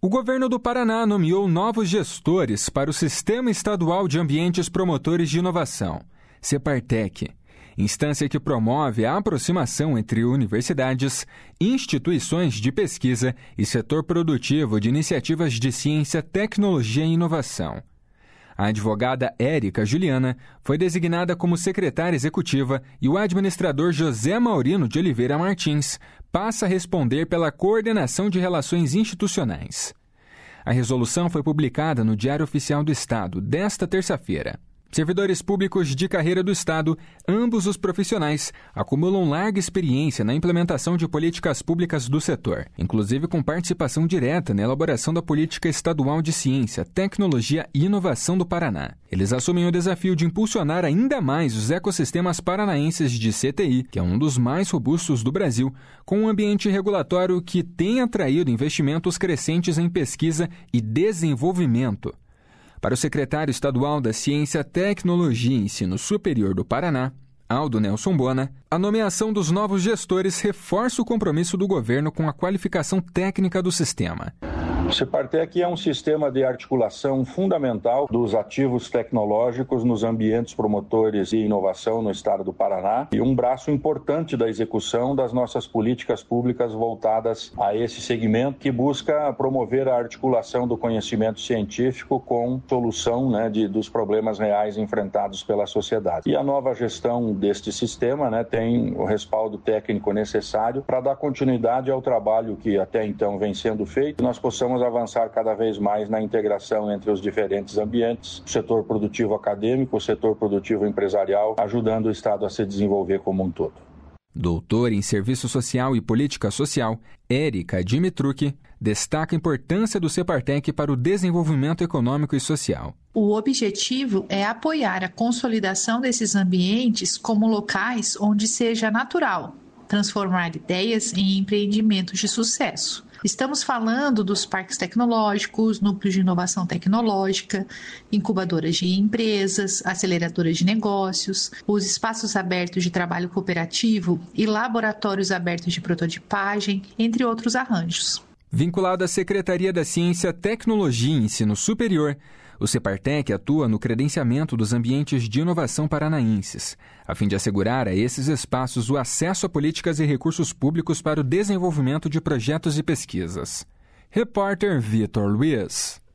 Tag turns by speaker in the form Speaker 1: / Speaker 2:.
Speaker 1: O governo do Paraná nomeou novos gestores para o Sistema Estadual de Ambientes Promotores de Inovação, Separtec, instância que promove a aproximação entre universidades, instituições de pesquisa e setor produtivo de iniciativas de ciência, tecnologia e inovação. A advogada Érica Juliana foi designada como secretária executiva e o administrador José Maurino de Oliveira Martins passa a responder pela coordenação de relações institucionais. A resolução foi publicada no Diário Oficial do Estado desta terça-feira. Servidores públicos de carreira do Estado, ambos os profissionais, acumulam larga experiência na implementação de políticas públicas do setor, inclusive com participação direta na elaboração da Política Estadual de Ciência, Tecnologia e Inovação do Paraná. Eles assumem o desafio de impulsionar ainda mais os ecossistemas paranaenses de CTI, que é um dos mais robustos do Brasil, com um ambiente regulatório que tem atraído investimentos crescentes em pesquisa e desenvolvimento. Para o secretário estadual da Ciência, Tecnologia e Ensino Superior do Paraná, Aldo Nelson Bona, a nomeação dos novos gestores reforça o compromisso do governo com a qualificação técnica do sistema.
Speaker 2: O Separtec é um sistema de articulação fundamental dos ativos tecnológicos nos ambientes promotores de inovação no estado do Paraná e um braço importante da execução das nossas políticas públicas voltadas a esse segmento que busca promover a articulação do conhecimento científico com solução dos problemas reais enfrentados pela sociedade. E a nova gestão deste sistema tem o respaldo técnico necessário para dar continuidade ao trabalho que até então vem sendo feito e nós possamos avançar cada vez mais na integração entre os diferentes ambientes, o setor produtivo acadêmico, o setor produtivo empresarial, ajudando o Estado a se desenvolver como um todo.
Speaker 1: Doutora em Serviço Social e Política Social, Érica Dimitruk, destaca a importância do Separtec para o desenvolvimento econômico e social.
Speaker 3: O objetivo é apoiar a consolidação desses ambientes como locais onde seja natural transformar ideias em empreendimentos de sucesso. Estamos falando dos parques tecnológicos, núcleos de inovação tecnológica, incubadoras de empresas, aceleradoras de negócios, os espaços abertos de trabalho cooperativo e laboratórios abertos de prototipagem, entre outros arranjos.
Speaker 1: Vinculado à Secretaria da Ciência, Tecnologia e Ensino Superior, o Separtec atua no credenciamento dos ambientes de inovação paranaenses, a fim de assegurar a esses espaços o acesso a políticas e recursos públicos para o desenvolvimento de projetos e pesquisas. Repórter Vitor Luiz.